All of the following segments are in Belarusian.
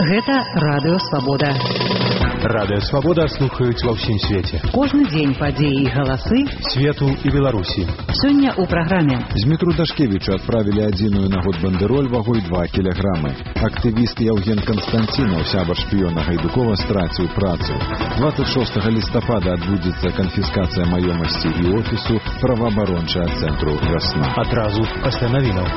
Гэта Радыё Свабода. Радыё Свабода слухаюць ва ўсім свеце. Кожны дзень падзеі і галасы свету і Беларусі. Сёння ў праграме. Змітру Дашкевічу адправілі адзіную на год бандэроль вагой 2 кілаграмы. Актывіст Яўген Канстанцінаў, сябар шпіёна Гайдукова, страціў працу. 26 лістапада адбудзецца канфіскацыя маёмасці і офісу праваабарончага цэнтру «Вясна». Адразу пасля навінаў.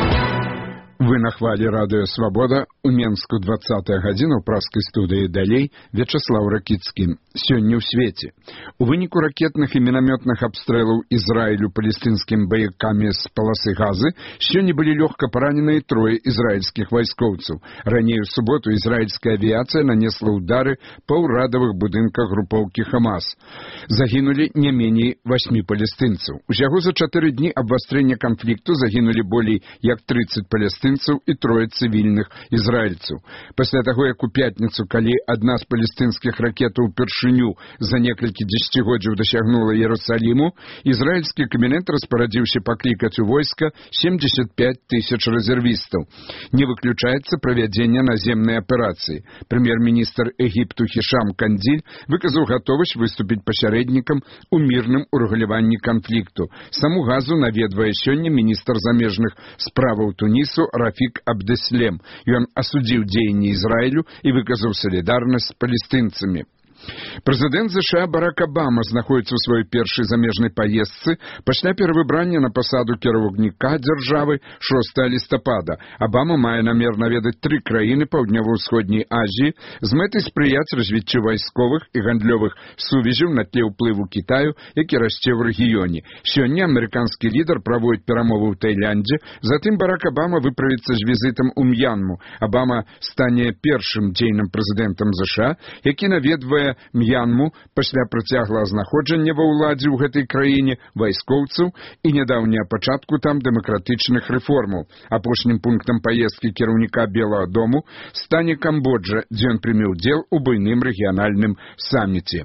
Вы на хвалі Радыё Свабода. У Менску 20-я гадзіна ў праскай студыі далей Вячаслаў Ракіцкі. Сёння ў свеце. У выніку ракетных і мінамётных абстрэлаў Ізраілю палестынскім баякамі з паласы Газы сёння былі лёгка параненыя 3 ізраільскіх вайскоўцаў. Раней у суботу ізраільская авіяцыя нанесла ўдары па ўрадавых будынках групоўкі Хамас. Загінулі не меней 8 палестынцаў. Усяго за 4 дні абвастрэння канфлікту загінулі болей як 30 палестынцаў і 3 цывільных ізраільцаў. Пасля таго, як у пятніцу, калі адна з палестынскіх ракетаў упершыню за некалькі дзесяцігоддзяў дасягнула Іерусаліму, ізраільскі кабінет распарадзіўся паклікаць у войска 75 тысяч рэзервістаў. Не выключаецца правядзенне наземнай аперацыі. Прэм'ер-міністр Егіпту Хішам Кандзіль выказаў гатовасць выступіць пасярэднікам у мірным урэгуляванні канфлікту. Саму Газу наведвае сёння міністр замежных справаў Тунісу Рафік Абдэслем. Ён асудзіў дзеянні Ізраілю і выказаў салідарнасць з палестынцамі. Прэзідэнт США Барак Абама знаходзіцца ў сваёй першай замежнай паездцы пасля перавыбрання на пасаду кіраўніка дзяржавы 6 лістапада. Абама мае намер наведаць 3 краіны паўднёва-ўсходняй Азіі з мэтай спрыяць развіццю вайсковых і гандлёвых сувязяў на тле ўплыву Кітаю, які расце ў рэгіёне. Сёння амерыканскі лідар праводзіць перамовы ў Таіландзе, затым Барак Абама выправіцца з візітам у М'янму. Абама стане першым дзейным прэзідэнтам США, які наведвае М'янму пасля працяглага знаходжання ва ўладзе ў гэтай краіне вайскоўцаў і нядаўняга пачатку там дэмакратычных рэформаў. Апошнім пунктам паездкі кіраўніка Белага дому стане Камбоджа, дзе ён прыме ўдзел у буйным рэгіянальным саміце.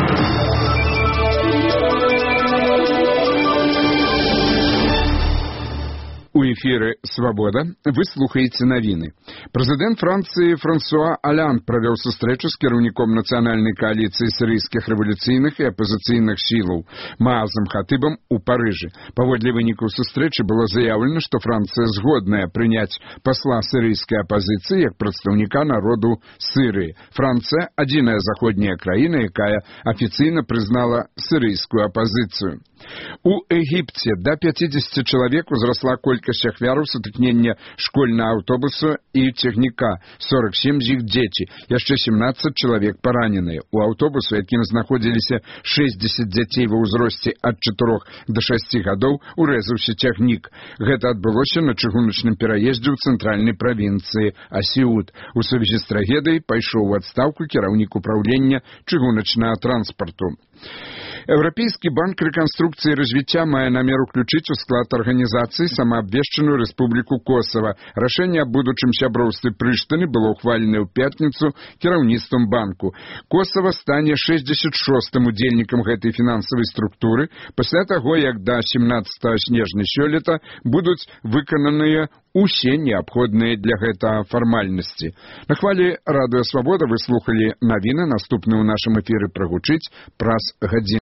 У эфіры «Свабода» вы слухаеце навіны. Прэзідэнт Францыі Франсуа Аланд правёў сустрэчу з кіраўніком нацыянальнай кааліцыі сірыйскіх рэвалюцыйных і апазіцыйных сілаў Маазам Хатыбам у Парыжы. Паводле вынікаў сустрэчы было заяўлена, што Францыя згодная прыняць пасла сірыйскай апазіцыі як прадстаўніка народу Сірыі. Францыя – адзіная заходняя краіна, якая афіцыйна прызнала сірыйскую апазіцыю. У Егіпце да 50 чалавек узрасла колькасць ахвяраў сутыкнення школьнага аўтобуса і цягніка. 47 з іх дзеці, яшчэ 17 чалавек параненыя. У аўтобусу, якім знаходзіліся 60 дзяцей ва ўзросце ад 4 да 6 гадоў, урэзаўся цягнік. Гэта адбылося на чыгуначным пераездзе ў цэнтральнай правінцыі Асіут. У сувязі з трагедыяй пайшоў у адстаўку кіраўнік управлення чыгуначнага транспарту. Еўрапейскі банк рэканструкцыі і развіцця мае намер уключыць у склад арганізацыі самаабвешчаную Рэспубліку Косава. Рашэнне аб будучым сяброўстве Прыштыны было ўхваленае ў пятніцу кіраўніцтвам банку. Косава стане 66-м удзельнікам гэтай фінансавай структуры пасля таго, як да 17 снежня сёлета будуць выкананыя усе неабходныя для гэтага фармальнасці. На хвалі Радыё Свабода вы слухалі навіны. Наступны ў нашым эфіры прагучыць праз гадзіну.